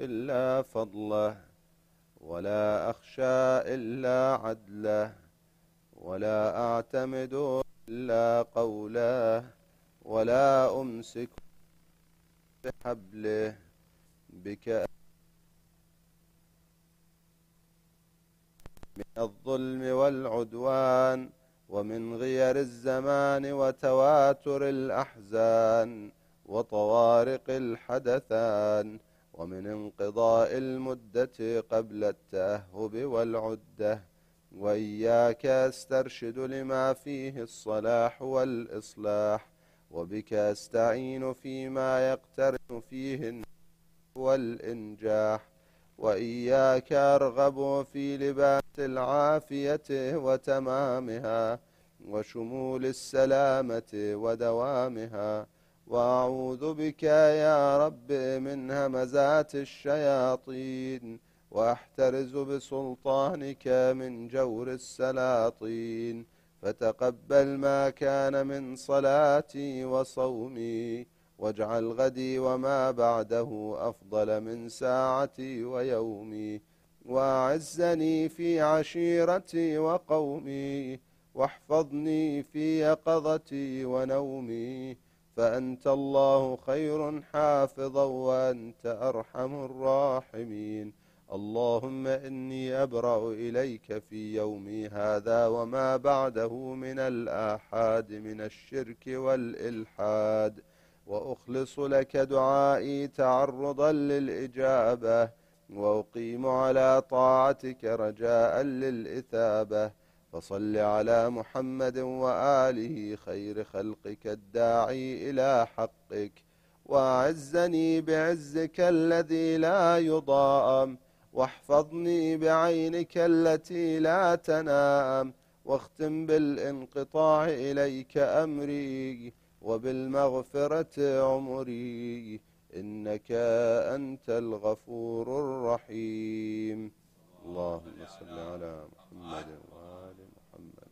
إلا فضله، ولا أخشى إلا عدله، ولا أعتمد إلا قوله، ولا أمسك بحبله بك من الظلم والعدوان، ومن غير الزمان وتواتر الأحزان، وطوارق الحدثان، ومن انقضاء المدة قبل التأهب والعدة. وإياك أسترشد لما فيه الصلاح والإصلاح، وبك أستعين فيما يقترن فيه النجاح والإنجاح. وإياك أرغب في لباس العافية وتمامها، وشمول السلامة ودوامها. وأعوذ بك يا رب من همزات الشياطين، وأحترز بسلطانك من جور السلاطين. فتقبل ما كان من صلاتي وصومي، واجعل غدي وما بعده أفضل من ساعتي ويومي. وأعزني في عشيرتي وقومي، واحفظني في يقظتي ونومي. فأنت الله خير حافظا، وأنت أرحم الراحمين. اللهم إني أبرأ إليك في يومي هذا وما بعده من الآحاد من الشرك والإلحاد، وأخلص لك دعائي تعرضا للإجابة، وأقيم على طاعتك رجاء للإثابة. فصل على محمد وآله خير خلقك الداعي إلى حقك، وأعزني بعزك الذي لا يضام، واحفظني بعينك التي لا تنام، واختم بالانقطاع إليك أمري، وبالمغفرة عمري، إنك أنت الغفور الرحيم. اللهم صل على محمد وآل محمد.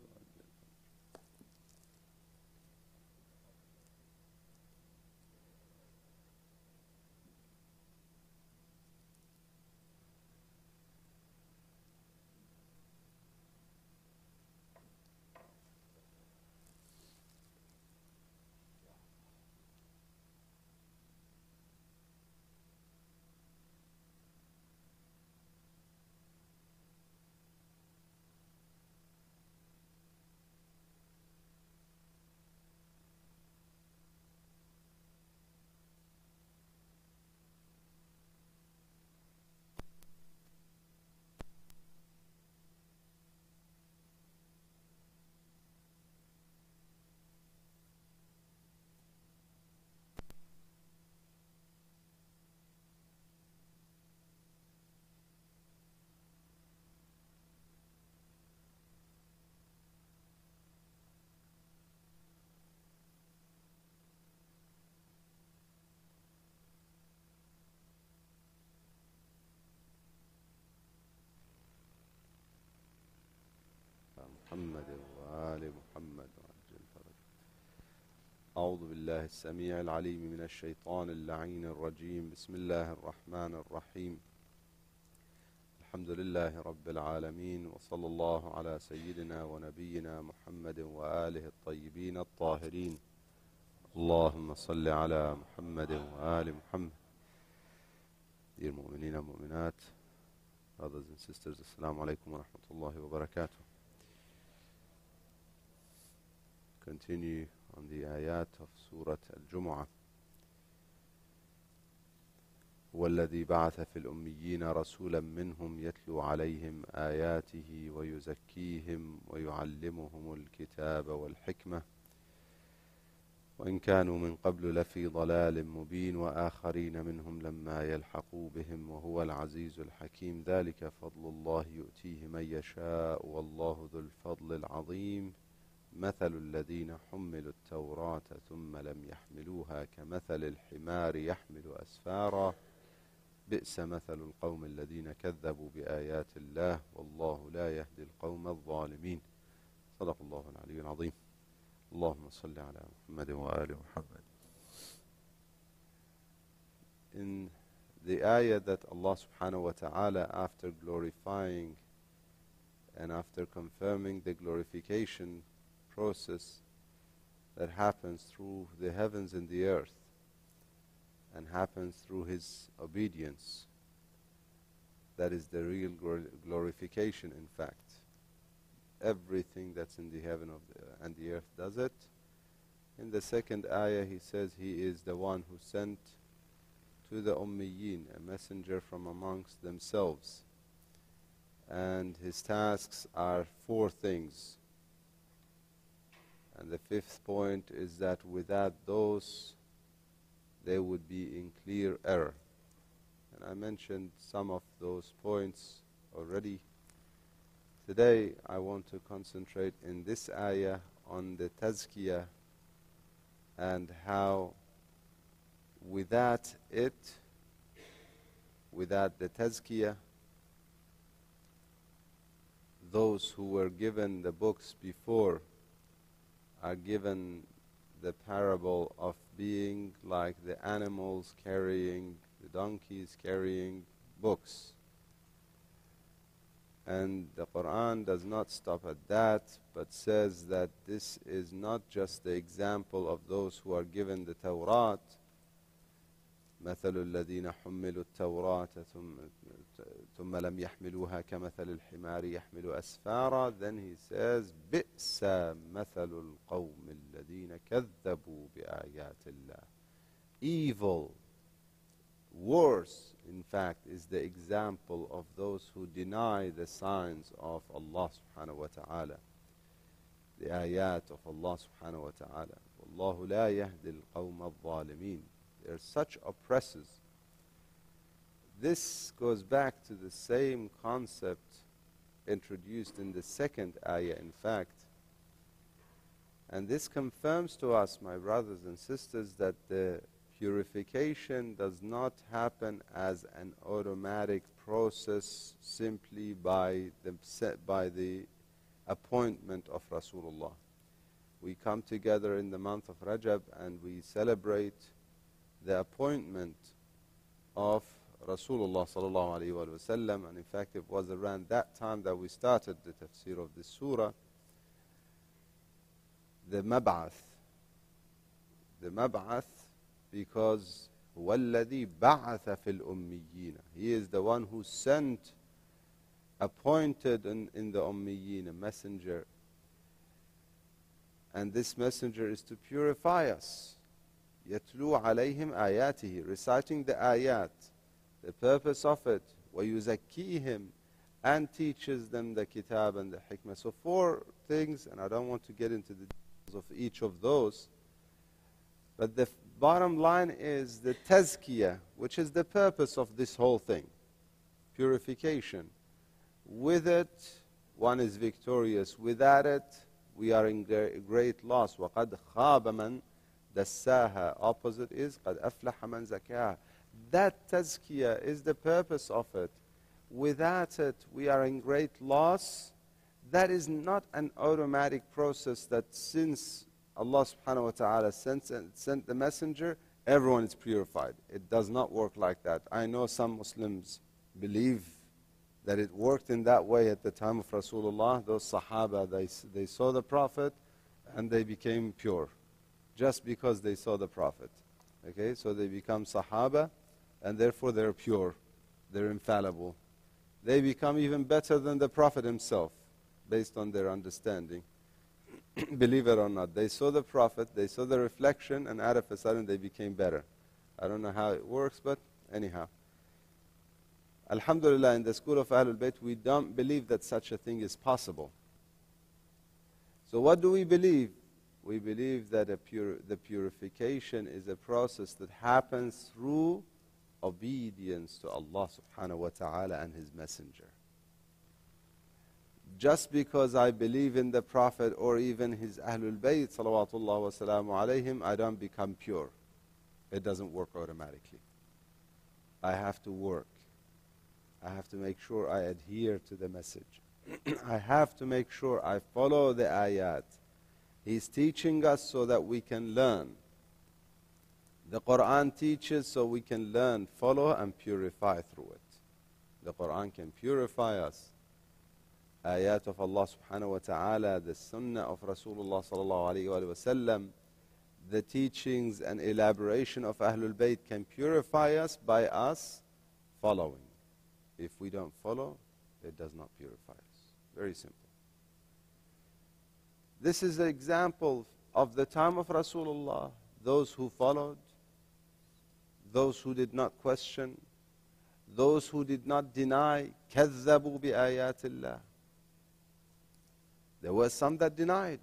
محمد وآل محمد وعجل فرجه. أعوذ بالله السميع العليم من الشيطان اللعين الرجيم. بسم الله الرحمن الرحيم. الحمد لله رب العالمين، وصلى الله على سيدنا ونبينا محمد وآله الطيبين الطاهرين. اللهم صل على محمد وآل محمد. Dear مؤمنين ومؤمنات, brothers and sisters, Assalamu alaikum wa rahmatullahi wa barakatuh. Continue on the ayat of Surah Al-Jumu'ah. هو الذي بعث في الأميين رسولا منهم يتلو عليهم آياته ويزكيهم ويعلمهم الكتاب والحكمة وإن كانوا من قبل لفي ضلال مبين وآخرين منهم لما يلحقوا بهم وهو العزيز الحكيم. ذلك فضل الله يؤتيه من يشاء والله ذو الفضل العظيم. مثل الذين حملوا التوراة ثم لم يحملوها كمثل الحمار يحمل أسفارا بئس مثل القوم الذين كذبوا بآيات الله والله لا يهدي القوم الظالمين. صدق الله العلي العظيم. اللهم صل على محمد وآل محمد. In the ayah that Allah subhanahu wa ta'ala, after glorifying and after confirming the glorification process that happens through the heavens and the earth and happens through His obedience, that is the real glorification, in fact. Everything that's in the heaven and the earth does it. In the second ayah, He says He is the one who sent to the Ummiyyin a messenger from amongst themselves. And His tasks are 4 things. And the 5th point is that without those, they would be in clear error. And I mentioned some of those points already. Today, I want to concentrate in this ayah on the tazkiyah and how without it, without the tazkiyah, those who were given the books before are given the parable of being like the animals carrying, the donkeys carrying books. And the Quran does not stop at that, but says that this is not just the example of those who are given the Tawrat. مثل الذين حملوا التوراة ثم لم يحملوها كمثل الحمار يحمل أسفارا. Then he says بئس مثل القوم الذين كذبوا بآيات الله. Evil, worse, in fact, is the example of those who deny the signs of Allah subhanahu wa ta'ala, the ayat of Allah subhanahu wa ta'ala. وَاللَّهُ لَا يَهْدِي الْقَوْمَ الظَّالِمِينَ. They are such oppressors. This goes back to the same concept introduced in the second ayah, in fact. And this confirms to us, my brothers and sisters, that the purification does not happen as an automatic process simply by the appointment of Rasulullah. We come together in the month of Rajab and we celebrate the appointment of Rasulullah sallallahu alaihi wasallam, and in fact it was around that time that we started the tafsir of this surah, the mab'ath, because هو الذي بعث في الأميين. He is the one who sent, appointed in the Ummiyyin, a messenger, and this messenger is to purify us. يتلو عليهم آياته, reciting the ayat, the purpose of it, ويزكيهم, and teaches them the kitab and the hikmah. So 4 things, and I don't want to get into the details of each of those, but the bottom line is the tazkiyah, which is the purpose of this whole thing, purification. With it, one is victorious. Without it, we are in great loss. وَقَدْ خَابَ مَنْ دَسَّاهَا. Opposite is قَدْ أَفْلَحَ مَنْ زَكَاهَا. That tazkiyah is the purpose of it. Without it, we are in great loss. That is not an automatic process that since Allah subhanahu wa ta'ala sent the messenger, everyone is purified. It does not work like that. I know some Muslims believe that it worked in that way at the time of Rasulullah. Those Sahaba, they saw the Prophet and they became pure just because they saw the Prophet. Okay, so they become Sahaba and therefore they're pure. They're infallible. They become even better than the Prophet himself based on their understanding. Believe it or not, they saw the Prophet, they saw the reflection, and out of a sudden they became better. I don't know how it works, but anyhow. Alhamdulillah, in the school of Ahlul Bayt, we don't believe that such a thing is possible. So what do we believe? We believe that the purification is a process that happens through obedience to Allah subhanahu wa ta'ala and His Messenger. Just because I believe in the Prophet or even his Ahlul Bayt, salawatullah wa salamu alayhim, I don't become pure. It doesn't work automatically. I have to work. I have to make sure I adhere to the message. I have to make sure I follow the ayat. He's teaching us so that we can learn. The Quran teaches so we can learn, follow, and purify through it. The Quran can purify us. Ayat of Allah subhanahu wa ta'ala, the sunnah of Rasulullah sallallahu alayhi wa sallam, the teachings and elaboration of Ahlul Bayt can purify us by us following. If we don't follow, it does not purify us. Very simple. This is an example of the time of Rasulullah, those who followed, those who did not question, those who did not deny, كَذَّبُوا بِآيَاتِ اللَّهِ. There were some that denied.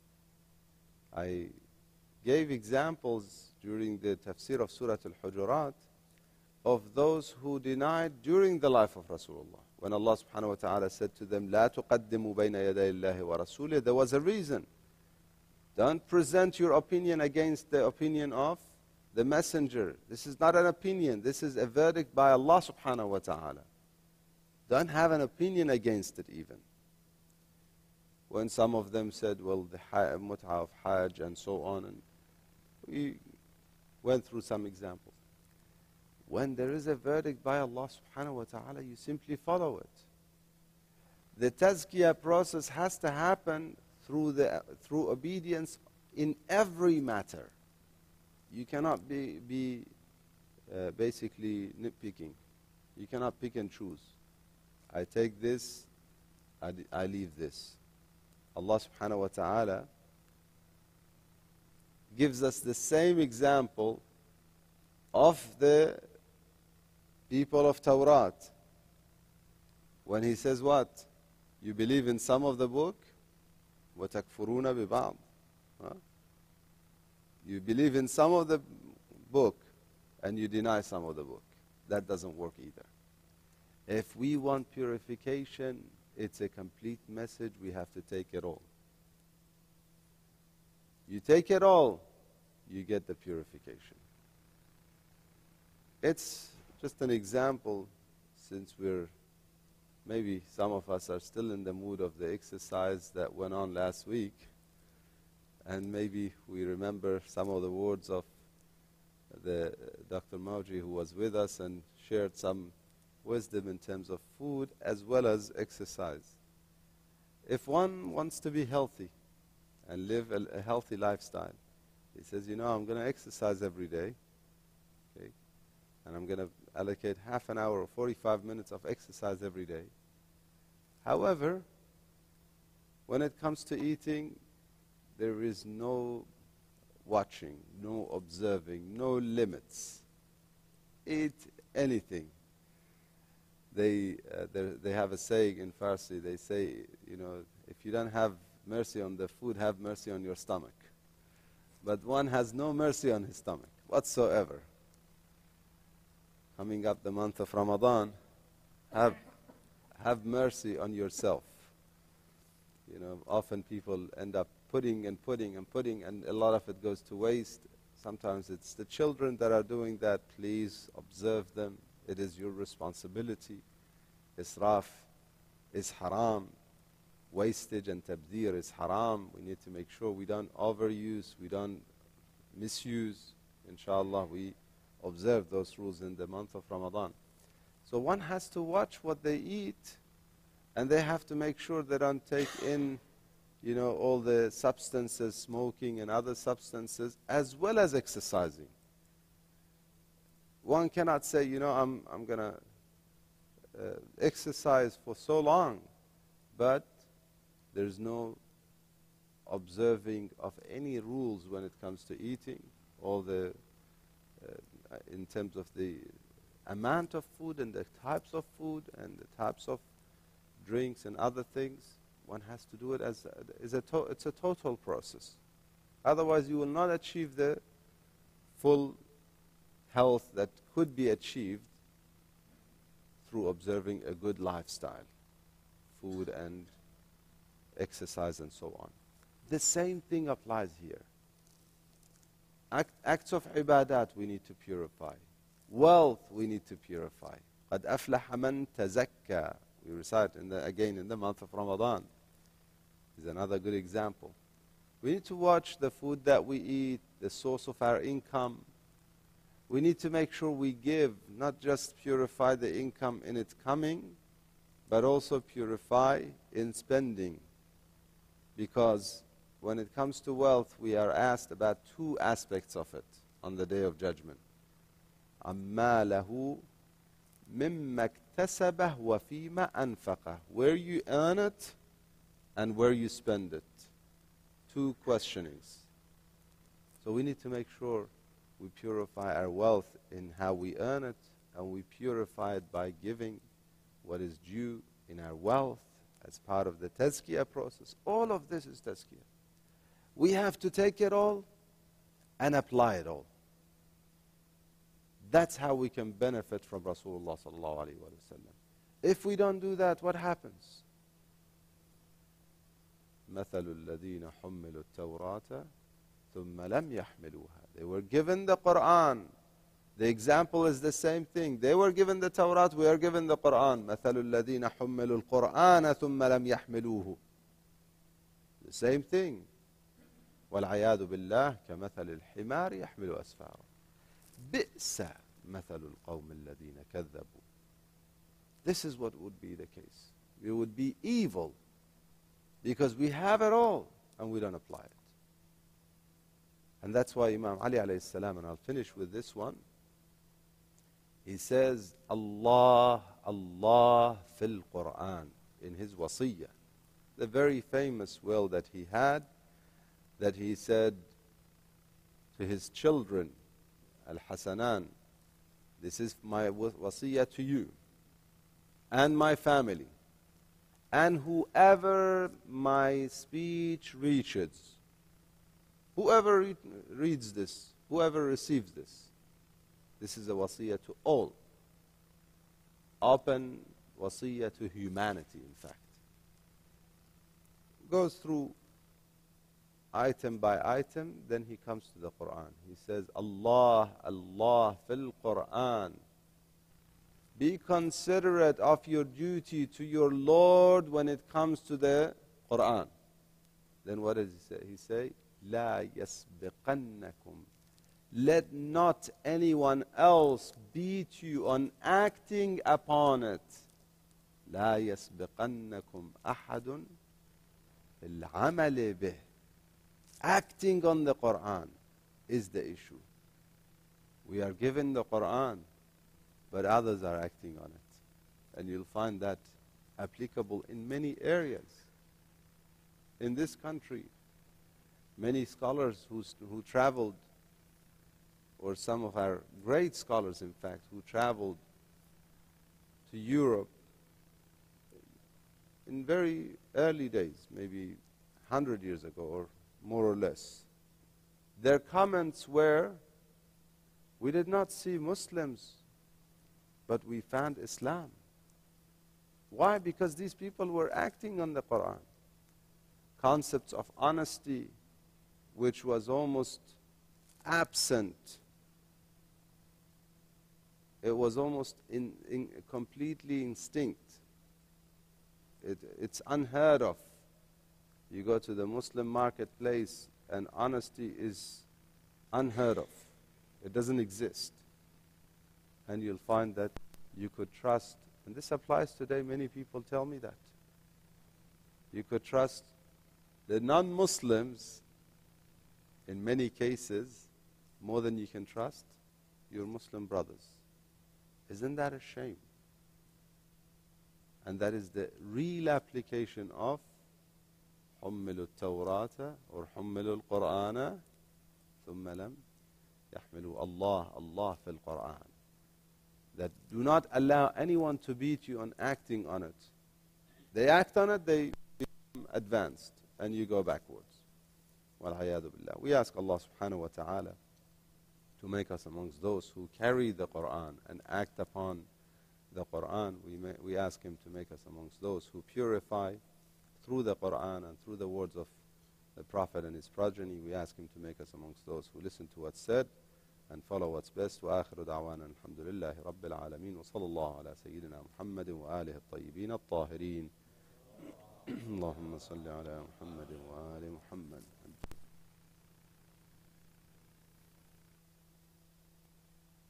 I gave examples during the tafsir of Surah Al-Hujurat of those who denied during the life of Rasulullah. When Allah subhanahu wa ta'ala said to them, لَا تُقَدِّمُوا بَيْنَ يَدَيِ اللَّهِ وَرَسُولِهِ, there was a reason. Don't present your opinion against the opinion of the messenger. This is not an opinion. This is a verdict by Allah subhanahu wa ta'ala. Don't have an opinion against it even. When some of them said, well, the mut'ah of Hajj and so on, and we went through some examples. When there is a verdict by Allah subhanahu wa ta'ala, you simply follow it. The tazkiyah process has to happen through obedience in every matter. You cannot be basically nitpicking. You cannot pick and choose. I take this, I leave this. Allah subhanahu wa ta'ala gives us the same example of the people of Tawrat. When he says what? You believe in some of the book, وَتَكْفُرُونَ بِبَعْضٍ. You believe in some of the book, and you deny some of the book. That doesn't work either. If we want purification, it's a complete message. We have to take it all. You take it all, you get the purification. It's just an example, since maybe some of us are still in the mood of the exercise that went on last week, and maybe we remember some of the words of the Dr. Mauji, who was with us and shared some wisdom in terms of food as well as exercise. If one wants to be healthy and live a healthy lifestyle, he says, I'm going to exercise every day, okay? And I'm going to allocate half an hour or 45 minutes of exercise every day. However, when it comes to eating, there is no watching, no observing, no limits. Eat anything. They have a saying in Farsi. They say, if you don't have mercy on the food, have mercy on your stomach. But one has no mercy on his stomach whatsoever. Coming up the month of Ramadan, have mercy on yourself. Often people end up putting, and a lot of it goes to waste. Sometimes it's the children that are doing that. Please observe them. It is your responsibility. Israf is haram. Wastage and tabdir is haram. We need to make sure we don't overuse, we don't misuse. Inshallah, we observe those rules in the month of Ramadan. So one has to watch what they eat, and they have to make sure they don't take in, all the substances, smoking and other substances, as well as exercising. One cannot say, I'm going to exercise for so long, but there's no observing of any rules when it comes to eating, all the in terms of the amount of food and the types of food and the types of drinks and other things. One has to do it it's a total process. Otherwise, you will not achieve the full health that could be achieved through observing a good lifestyle, food and exercise and so on. The same thing applies here. Acts of ibadat we need to purify. Wealth we need to purify. قَدْ أَفْلَحَ مَنْ تَزَكَّى. We recite again in the month of Ramadan. Is another good example. We need to watch the food that we eat, the source of our income. We need to make sure we give, not just purify the income in its coming, but also purify in spending. Because when it comes to wealth, we are asked about two aspects of it on the Day of Judgment. أَمَّا مِمَّا اكْتَسَبَهُ وَفِيمَا أَنْفَقَهُ. Where you earn it and where you spend it. Two questionings. So we need to make sure we purify our wealth in how we earn it, and we purify it by giving what is due in our wealth as part of the tazkiyah process. All of this is tazkiyah. We have to take it all and apply it all. That's how we can benefit from Rasulullah sallallahu alaihi wasallam. If we don't do that, what happens? مثل الذين حملوا التوراة ثم لم يحملوها. They were given the Quran. The example is the same thing. They were given the Torah, we are given the Quran. مثل الذين حملوا القرآن ثم لم يحملوه. The same thing. والعياذ بالله كمثل الحمار يحمل أسفارا. بئس مثل القوم الذين كذبوا. This is what would be the case. We would be evil because we have it all and we don't apply it. And that's why Imam Ali alayhi salam, and I'll finish with this one, he says, Allah, Allah fil Quran, in his wasiyah. The very famous will that he had, that he said to his children, Al-Hasanan, this is my wasiyah to you and my family, and whoever my speech reaches, whoever reads this, whoever receives this, this is a wasiyah to all. Open wasiyah to humanity, in fact. Goes through item by item, then he comes to the Quran. He says, Allah, Allah fil Quran. Be considerate of your duty to your Lord when it comes to the Quran. Then what does he say? He says, لا يسبقنكم. Let not anyone else beat you on acting upon it. لا يسبقنكم أحد العمل به. Acting on the Quran is the issue. We are given the Quran, but others are acting on it. And you'll find that applicable in many areas. In this country, many scholars who traveled, or some of our great scholars, in fact, who traveled to Europe in very early days, maybe 100 years ago or more or less, their comments were, we did not see Muslims, but we found Islam. Why? Because these people were acting on the Quran. Concepts of honesty, which was almost absent. It was almost completely instinct. It's unheard of. You go to the Muslim marketplace and honesty is unheard of. It doesn't exist. And you'll find that you could trust, and this applies today, many people tell me that. You could trust the non-Muslims in many cases more than you can trust your Muslim brothers. Isn't that a shame? And that is the real application of حملوا التوراة or حملوا القرآن ثم لم يحملوا الله الله في القرآن. That do not allow anyone to beat you on acting on it. They act on it, they become advanced, and you go backwards. وَالْعَيَاذُ بِاللَّهِ. We ask Allah subhanahu wa ta'ala to make us amongst those who carry the Quran and act upon the Quran. We ask Him to make us amongst those who purify through the Quran and through the words of the Prophet and his progeny. We ask Him to make us amongst those who listen to what's said and follow what's best. وآخر دعوانا الحمد لله رب العالمين وصلى الله على سيدنا محمد وآله الطيبين الطاهرين. اللهم صل على محمد وآل محمد.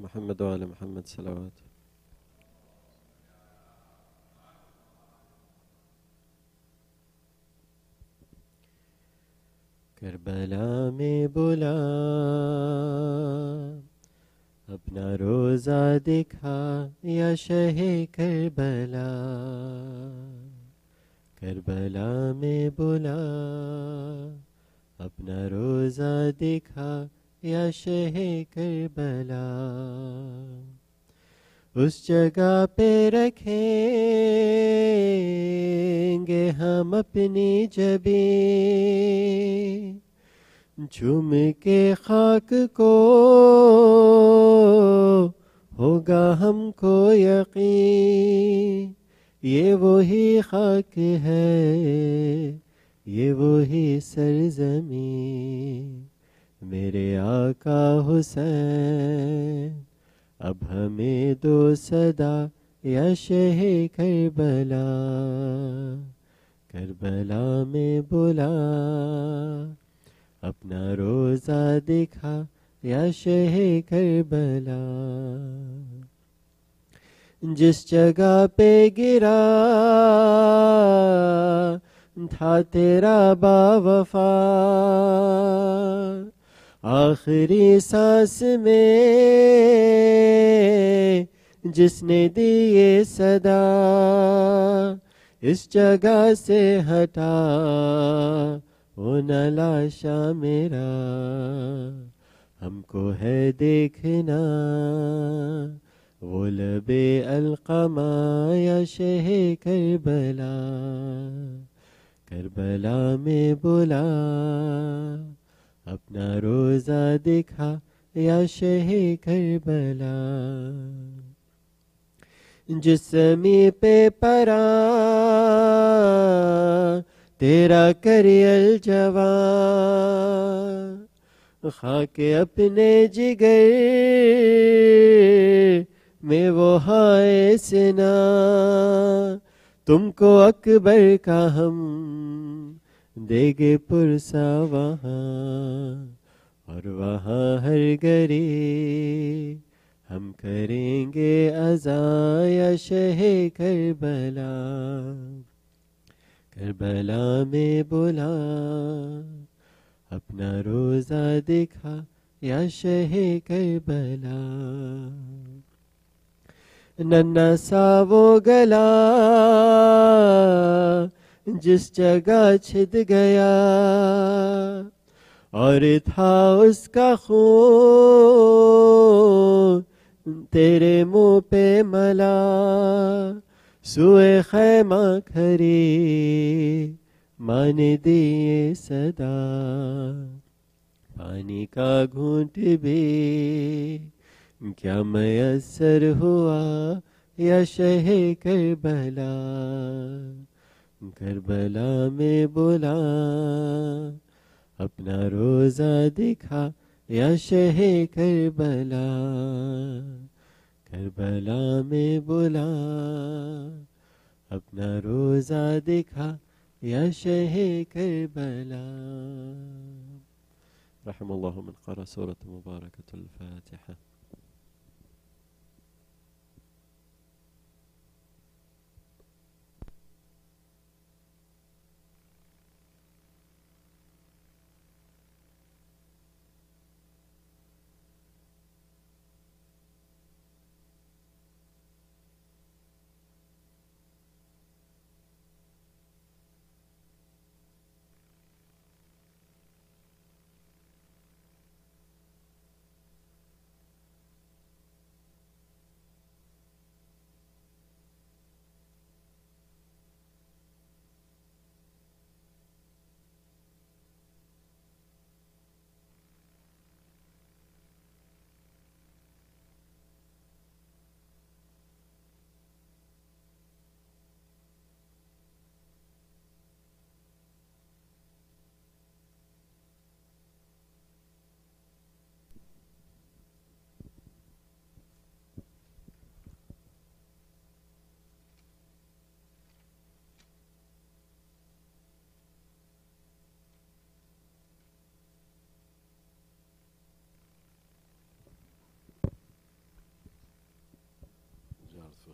محمد وآل محمد صلوات. کربلا میں بلا اپنا روزہ دکھا یا شہ کربلا. کربلا میں بلا اپنا روزہ دکھا یا شہ کربلا. اس جگہ پہ رکھیں گے ہم اپنی جبیں، چوم کے خاک کو ہوگا ہم کو یقین. یہ وہی خاک ہے، یہ وہی سرزمین، میرے آقا حسین. اب ہمیں دو صدا یا شہ کربلا. کربلا میں بلا اپنا روزہ دکھا یا شہ کربلا. جس جگہ پہ گرا تھا تیرا باوفا، آخری سانس میں جس نے دی یہ صدا، اس جگہ سے ہٹا وہ نہ لاشا میرا. ہم کو ہے دیکھنا وہ لبے القما یا شہ کربلا. کربلا میں بلا اپنا روزہ دکھا یا شہ کربلا. جس زمیں پہ پرا تیرا کریل جوان، خاک اپنے جگر میں وہ ہائے سنا. تم کو اکبر کا ہم دے گے پرسا وہاں، اور وہاں ہر گری ہم کریں گے اذان یا شہ کربلا. کربلا میں بلا اپنا روزہ دکھا یا شہ کربلا. ننھا سا وہ گلا جس جگہ چھد گیا، اور تھا اس کا خون تیرے منہ پہ ملا. سوئے خیمہ کھری ماں نے دیے صدا، پانی کا گھونٹ بھی کیا میسر ہوا یا شہ کربلا. کربلا میں بلا اپنا روزہ دکھا یا شہ کربلا. کربلا میں بلا اپنا روزہ دکھا یا شہ کربلا. رحم اللہ من قرأ سورة مباركة الفاتحة.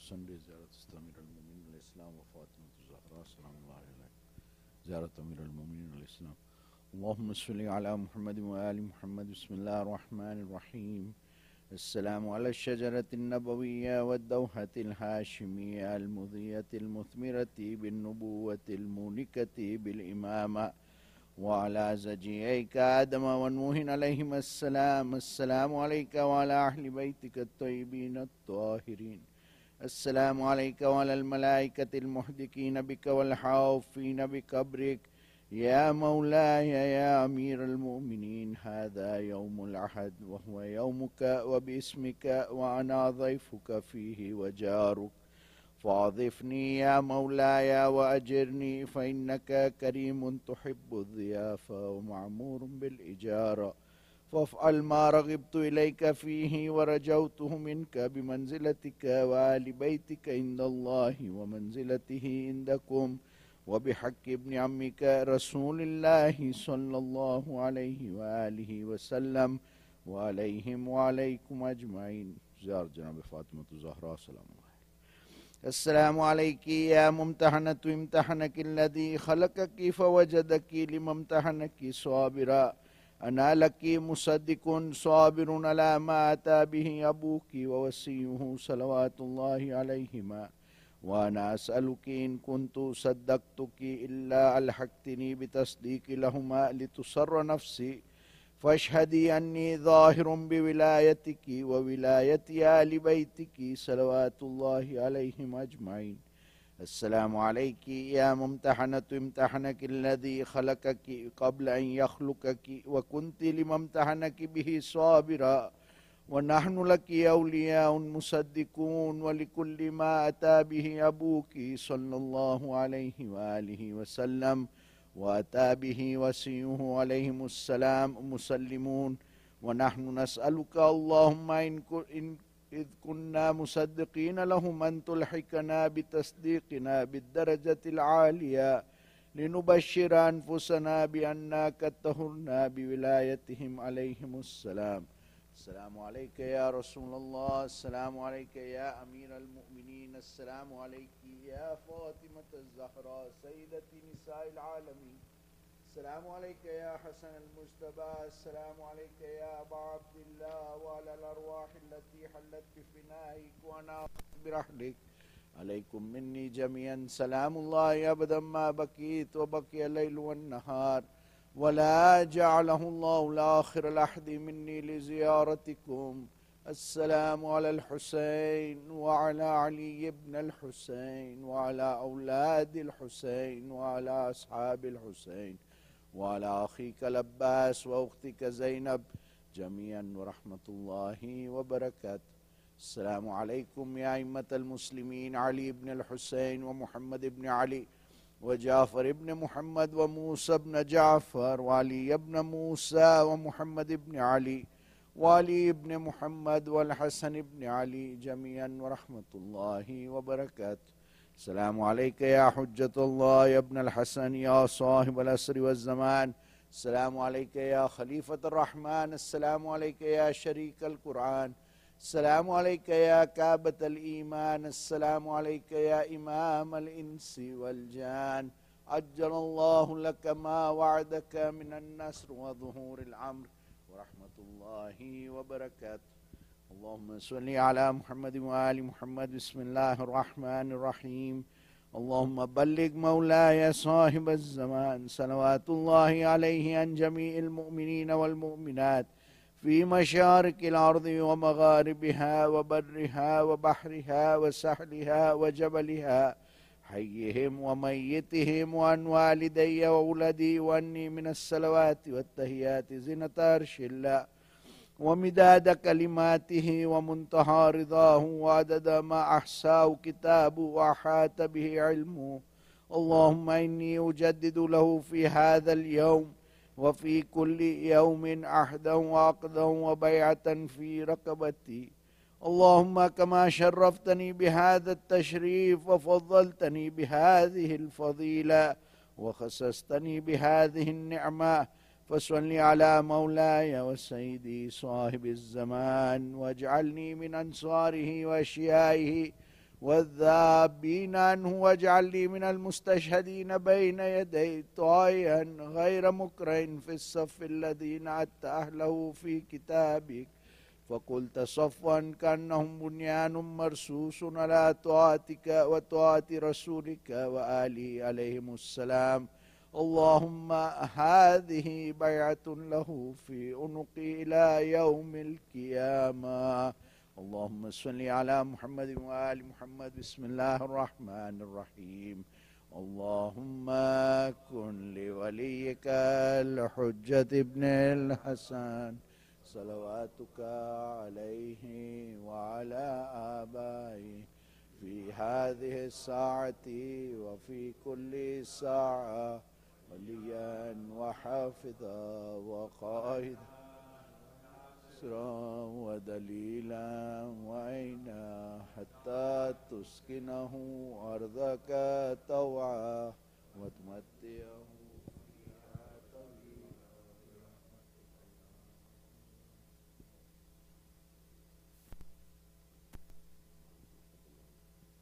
Sunday, Ziyarat Amir al-Mu'minin al-Islam wa Fatima al-Zahra, salamullahi alayhi. Ziyarat Amir al-Mu'minin al-Islam. Allahumma salli ala Muhammad wa ali Muhammad. Bismillah ar-Rahman ar-Rahim. السلام على الشجرة النبوية والدوحة الهاشمية المضية المثمرة بالنبوة المونكة بالإمامة وعلى زجييك آدم ونوح عليهما السلام. السلام عليك وعلى أهل بيتك الطيبين الطاهرين. السلام عليك وعلى الملائكة المحدقين بك والحافين بقبرك يا مولاي يا أمير المؤمنين. هذا يوم العهد وهو يومك وباسمك وأنا ضيفك فيه وجارك، فأضفني يا مولاي وأجرني، فإنك كريم تحب الضيافة ومعمور بالإجارة، فافعل ما رغبت إليك فيه ورجوته منك بمنزلتك وآل بيتك عند الله ومنزلته عندكم، وبحق ابن عمك رسول الله صلى الله عليه وآله وسلم وعليهم وعليكم أجمعين. زيارة جناب فاطمة الزهراء سلام الله. السلام عليك يا ممتحنة امتحنك الذي خلقك فوجدك لما امتحنك صابرا. أنا لك مصدق صابر على ما أتى به أبوك ووصيه صلوات الله عليهما، وأنا أسألك إن كنت صدقتك إلا ألحقتني بتصديق لهما لتسر نفسي، فاشهدي أني ظاهر بولايتك وولاية آل بيتك صلوات الله عليهم أجمعين. السلام عليك يا ممتحنة امتحنك الذي خلقك قبل أن يخلقك وكنت لما امتحنك به صابرا، ونحن لك أولياء مصدقون ولكل ما أتى به أبوك صلى الله عليه وآله وسلم وأتى به وصيه عليهم السلام مسلمون. ونحن نسألك اللهم إذ كنا مصدقين لهم أن تلحقنا بتصديقنا بالدرجة العالية لنبشر أنفسنا بأننا قد طهرنا بولايتهم عليهم السلام. السلام عليك يا رسول الله. السلام عليك يا أمير المؤمنين. السلام عليك يا فاطمة الزهراء سيدة نساء العالمين. السلام عليك يا حسن المجتبى. السلام عليك يا أبا عبد الله وعلى الأرواح التي حلت بفنائك وأنا برحلك. عليكم مني جميعا سلام الله أبدا ما بكيت وبقي الليل والنهار، ولا جعله الله لآخر العهد مني لزيارتكم. السلام على الحسين وعلى علي بن الحسين وعلى أولاد الحسين وعلى أصحاب الحسين وعلى أخيك العباس وأختك زينب جميعا ورحمة الله وبركاته. السلام عليكم يا أئمة المسلمين علي بن الحسين ومحمد بن علي وجعفر بن محمد وموسى بن جعفر وعلي بن موسى ومحمد بن علي وعلي بن محمد والحسن بن علي جميعا ورحمة الله وبركاته. السلام عليك يا حجة الله يا ابن الحسن يا صاحب العصر والزمان. السلام عليك يا خليفة الرحمن. السلام عليك يا شريك القرآن. السلام عليك يا كعبة الإيمان. السلام عليك يا إمام الإنس والجان. عجل الله لك ما وعدك من النصر وظهور الأمر ورحمة الله وبركاته. اللهم صل على محمد وآل محمد. بسم الله الرحمن الرحيم. اللهم بلغ مولاي صاحب الزمان صلوات الله عليه عن جميع المؤمنين والمؤمنات في مشارق الأرض ومغاربها وبرها وبحرها وسحلها وجبلها، حيهم وميتهم، وعن والدي وولدي وأني من الصلوات والتحيات زنة عرش الله ومداد كلماته ومنتهى رضاه وعدد ما أحصاه كتابه وأحاط به علمه. اللهم إني أجدد له في هذا اليوم وفي كل يوم عهدا وعقدا وبيعة في رقبتي. اللهم كما شرفتني بهذا التشريف وفضلتني بهذه الفضيلة وخصصتني بهذه النعمة، فصل على مولاي وسيدي صاحب الزمان واجعلني من أنصاره وأشيائه والذابين عنه، واجعل لي من المستشهدين بين يدي طائعا غير مكره في الصف الذي نعدت أهله في كتابك، فقلت صفوا كأنهم بنيان مرصوص على طاعتك وطاعة رسولك وآله عليهم السلام. اللهم هذه بيعة له في عنقي إلى يوم القيامة. اللهم صل على محمد وآل محمد. بسم الله الرحمن الرحيم. اللهم كن لوليك الحجة ابن الحسن صلواتك عليه وعلى آبائه في هذه الساعة وفي كل ساعة وليا وحافظا وقائدا سرا ودليلا وعينا، حتى تسكنه أرضك طوعا وتمتعه